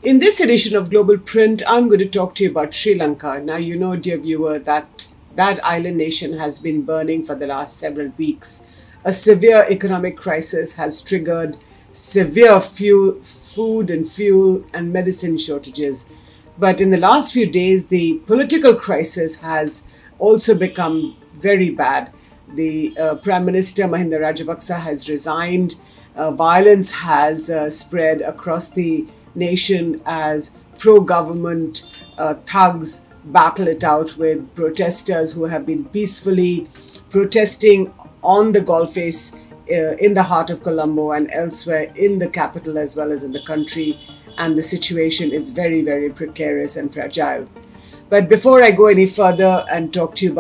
In this edition of Global Print, I'm going to talk to you about Sri Lanka. Now, you know, dear viewer, that island nation has been burning for the last several weeks. A severe economic crisis has triggered severe food and medicine shortages. But in the last few days, the political crisis has also become very bad. The Prime Minister Mahinda Rajapaksa has resigned. Violence has spread across the nation as pro-government thugs battle it out with protesters who have been peacefully protesting on the Golface in the heart of Colombo and elsewhere in the capital as well as in the country. And the situation is very, very precarious and fragile. But before I go any further and talk to you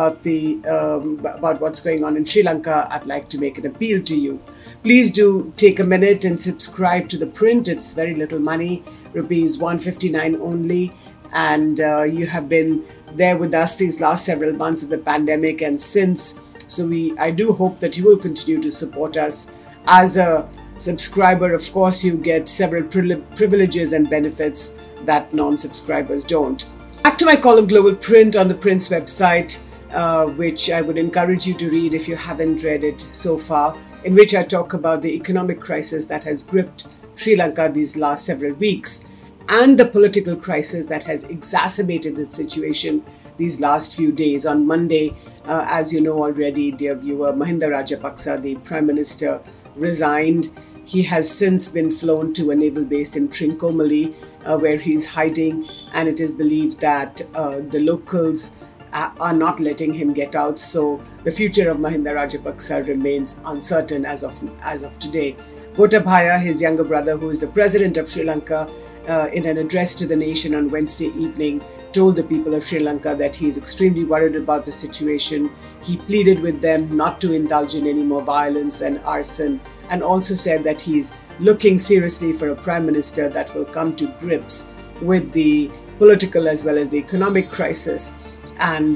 about what's going on in Sri Lanka, I'd like to make an appeal to you. Please do take a minute and subscribe to the print. It's very little money, rupees 159 only. And you have been there with us these last several months of the pandemic and since. So I do hope that you will continue to support us. As a subscriber, of course, you get several privileges and benefits that non-subscribers don't. Back to my column Global Print on the Print's website, which I would encourage you to read if you haven't read it so far, in which I talk about the economic crisis that has gripped Sri Lanka these last several weeks and the political crisis that has exacerbated the situation these last few days. On Monday, as you know already, dear viewer, Mahinda Rajapaksa, the Prime Minister, resigned. He has since been flown to a naval base in Trincomalee, where he's hiding, and it is believed that the locals are not letting him get out. So the future of Mahinda Rajapaksa remains uncertain as of today. Gotabaya, his younger brother, who is the president of Sri Lanka, in an address to the nation on Wednesday evening, told the people of Sri Lanka that he is extremely worried about the situation. He pleaded with them not to indulge in any more violence and arson, and also said that he's looking seriously for a prime minister that will come to grips with the political as well as the economic crisis, and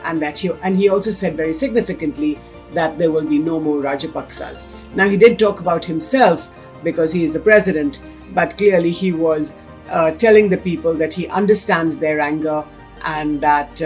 he also said very significantly that there will be no more Rajapaksas. Now, he did talk about himself because he is the president, but clearly he was telling the people that he understands their anger and that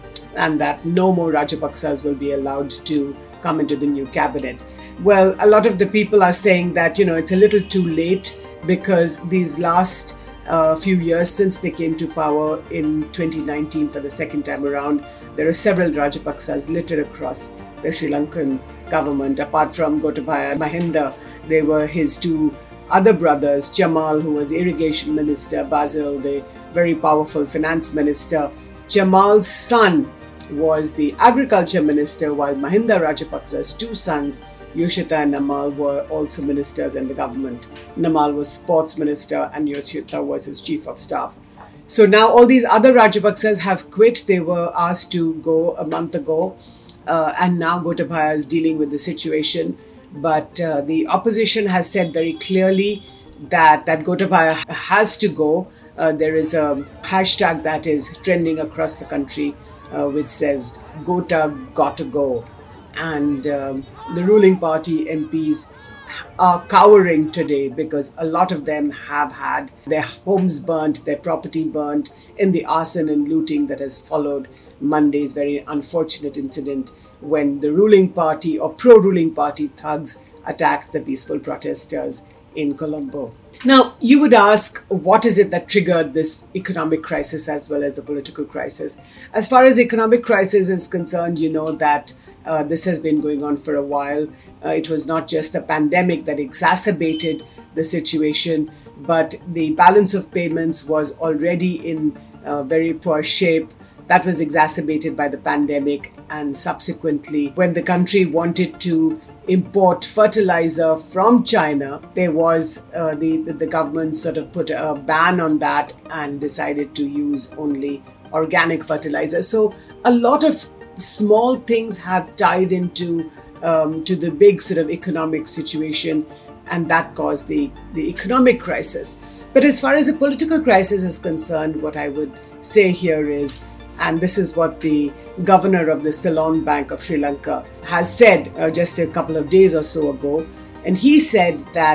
no more Rajapaksas will be allowed to come into the new cabinet. Well, a lot of the people are saying that, it's a little too late because these last few years since they came to power in 2019 for the second time around, there are several Rajapaksas littered across the Sri Lankan government. Apart from Gotabaya Mahinda, there were his two other brothers, Jamal, who was irrigation minister, Basil, the very powerful finance minister. Jamal's son was the agriculture minister, while Mahinda Rajapaksa's two sons, Yoshita and Namal, were also ministers in the government. Namal was sports minister and Yoshita was his chief of staff. So now all these other Rajapaksas have quit. They were asked to go a month ago, and now Gotabaya is dealing with the situation. But the opposition has said very clearly that Gotabaya has to go. There is a hashtag that is trending across the country which says Gota gotta go. And the ruling party MPs are cowering today because a lot of them have had their homes burnt, their property burnt in the arson and looting that has followed Monday's very unfortunate incident when the ruling party or pro-ruling party thugs attacked the peaceful protesters in Colombo. Now, you would ask, what is it that triggered this economic crisis as well as the political crisis? As far as the economic crisis is concerned, you know that this has been going on for a while. It was not just the pandemic that exacerbated the situation, but the balance of payments was already in very poor shape. That was exacerbated by the pandemic, and subsequently, when the country wanted to import fertilizer from China, there was the government sort of put a ban on that and decided to use only organic fertilizer. So a lot of small things have tied into to the big sort of economic situation, and that caused the economic crisis. But as far as the political crisis is concerned, what I would say here is, and this is what the governor of the Ceylon Bank of Sri Lanka has said just a couple of days or so ago, and he said that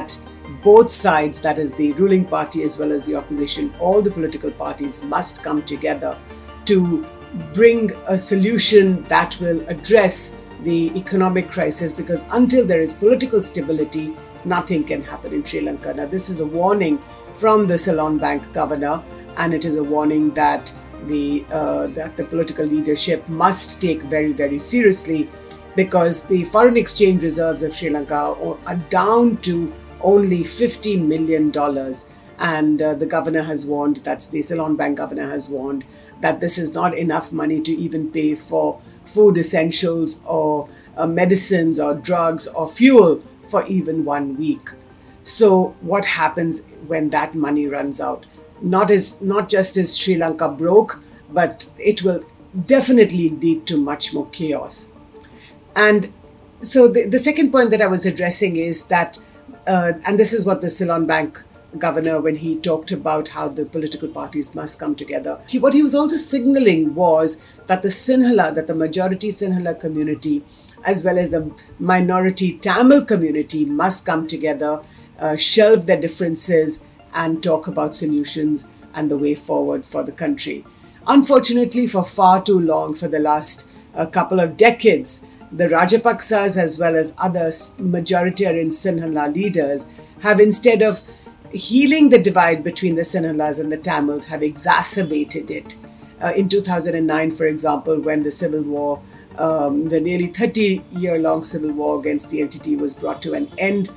both sides, that is the ruling party as well as the opposition, all the political parties must come together to bring a solution that will address the economic crisis, because until there is political stability, nothing can happen in Sri Lanka. Now, this is a warning from the Ceylon Bank governor, and it is a warning that the political leadership must take very, very seriously, because the foreign exchange reserves of Sri Lanka are down to only $50 million. And the governor has warned, that's the Ceylon Bank governor has warned, that this is not enough money to even pay for food essentials or medicines or drugs or fuel for even 1 week. So what happens when that money runs out? Not just is Sri Lanka broke, but it will definitely lead to much more chaos. And so the second point that I was addressing is that, and this is what the Ceylon Bank governor, when he talked about how the political parties must come together, what he was also signaling was that the majority Sinhala community, as well as the minority Tamil community, must come together, shelve their differences, and talk about solutions and the way forward for the country. Unfortunately, for far too long, for the last couple of decades, the Rajapaksas as well as other majoritarian Sinhala leaders have, instead of healing the divide between the Sinhalas and the Tamils, have exacerbated it. In 2009, for example, when the civil war, the nearly 30-year-long civil war against the LTT was brought to an end,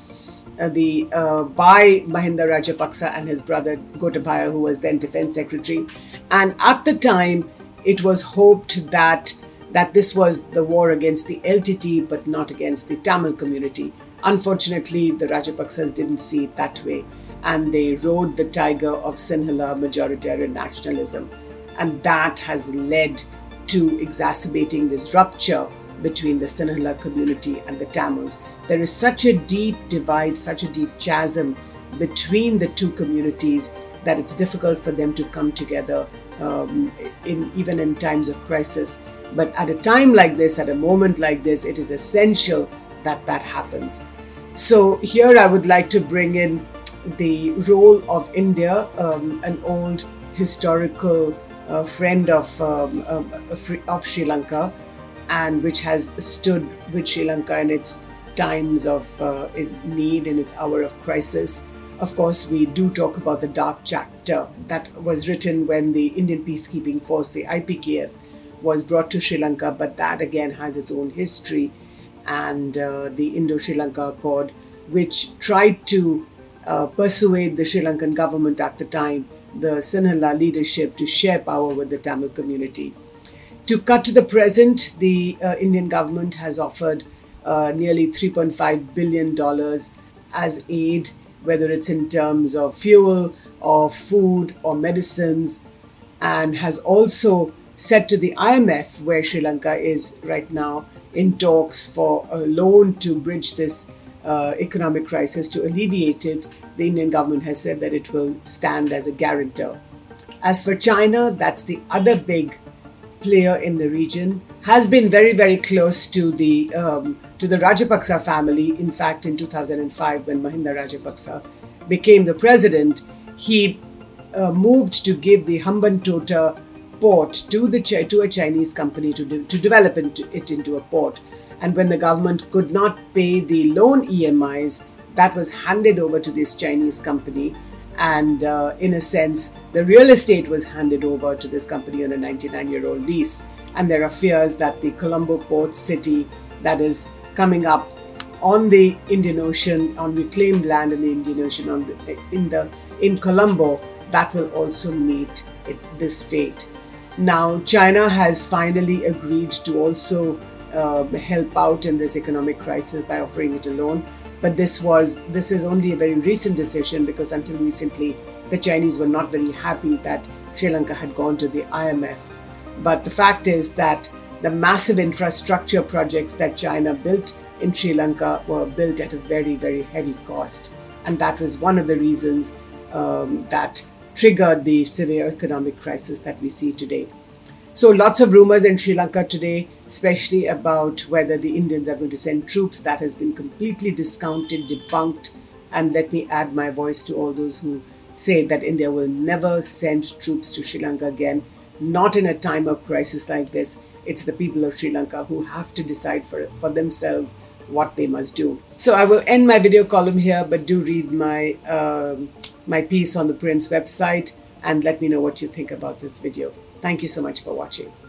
by Mahinda Rajapaksa and his brother Gotabaya, who was then Defence Secretary. And at the time, it was hoped that this was the war against the LTT, but not against the Tamil community. Unfortunately, the Rajapaksas didn't see it that way, and they rode the tiger of Sinhala majoritarian nationalism. And that has led to exacerbating this rupture between the Sinhala community and the Tamils. There is such a deep divide, such a deep chasm between the two communities that it's difficult for them to come together, even in times of crisis. But at a time like this, at a moment like this, it is essential that that happens. So here I would like to bring in the role of India, an old historical friend of Sri Lanka, and which has stood with Sri Lanka in its times of need, in its hour of crisis. Of course, we do talk about the dark chapter that was written when the Indian Peacekeeping Force, the IPKF, was brought to Sri Lanka, but that again has its own history. And the Indo-Sri Lanka Accord, which tried to persuade the Sri Lankan government at the time, the Sinhala leadership, to share power with the Tamil community. To cut to the present, the Indian government has offered nearly $3.5 billion as aid, whether it's in terms of fuel or food or medicines, and has also said to the IMF, where Sri Lanka is right now in talks for a loan to bridge this economic crisis, to alleviate it, the Indian government has said that it will stand as a guarantor. As for China, that's the other big player in the region, has been very, very close to the Rajapaksa family. In fact, in 2005, when Mahinda Rajapaksa became the president, he moved to give the Hambantota port to a Chinese company to develop it into a port. And when the government could not pay the loan EMIs, that was handed over to this Chinese company. And in a sense, the real estate was handed over to this company on a 99-year-old lease. And there are fears that the Colombo port city that is coming up on the Indian Ocean, on reclaimed land in the Indian Ocean, in Colombo, that will also meet this fate. Now, China has finally agreed to also help out in this economic crisis by offering it a loan. But this is only a very recent decision, because until recently, the Chinese were not very happy that Sri Lanka had gone to the IMF. But the fact is that the massive infrastructure projects that China built in Sri Lanka were built at a very, very heavy cost. And that was one of the reasons that triggered the severe economic crisis that we see today. So lots of rumors in Sri Lanka today, especially about whether the Indians are going to send troops. That has been completely discounted, debunked, and let me add my voice to all those who say that India will never send troops to Sri Lanka again, not in a time of crisis like this. It's the people of Sri Lanka who have to decide for themselves what they must do. So I will end my video column here, but do read my piece on the Prince website and let me know what you think about this video. Thank you so much for watching.